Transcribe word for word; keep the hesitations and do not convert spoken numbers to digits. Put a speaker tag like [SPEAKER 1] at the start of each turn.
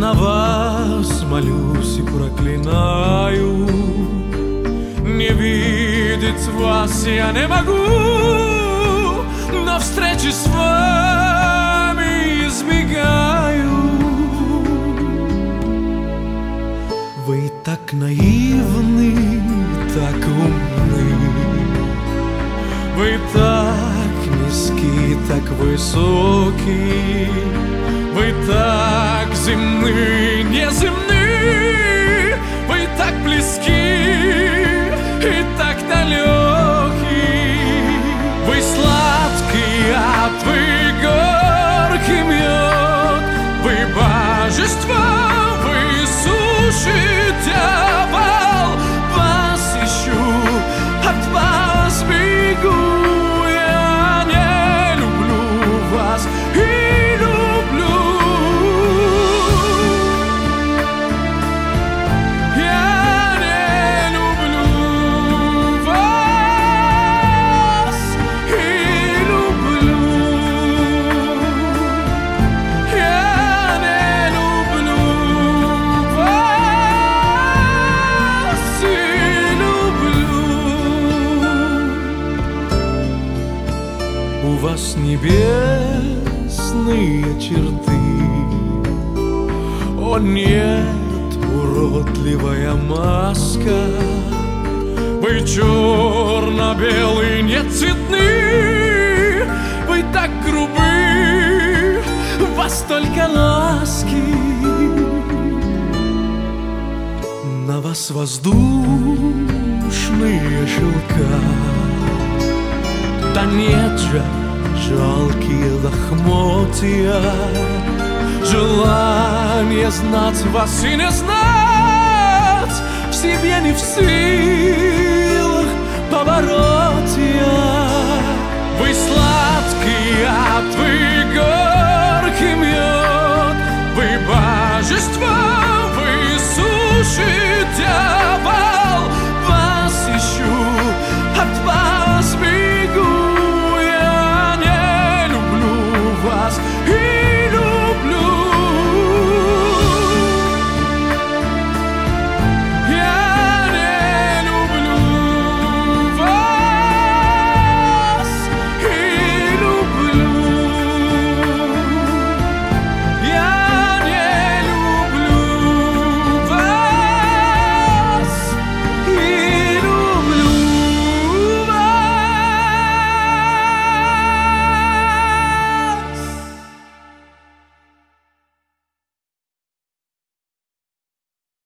[SPEAKER 1] на вас молюсь и проклинаю. Не видеть вас я не могу, но встречи с вами избегаю. Вы так наивны, так умны, вы так низки, так высоки, вы так земны, неземны, вы так близки и так далеки. Вы сладкий яд, вы горький мед, вы божество, вы сущий дьявол. Вас ищу, от вас бегу, я не люблю вас и люблю. Я не люблю вас и люблю. Я не люблю вас и люблю. У вас небесные черты, о нет, уродливая маска. Вы черно-белый, не цветны, вы так грубы, в вас только ласки. На вас воздушные шелка, да нет же, жалкие лохмотья. Желание знать вас и не знать, в себе не в силах побороть я. Вы сладкий яд, вы горький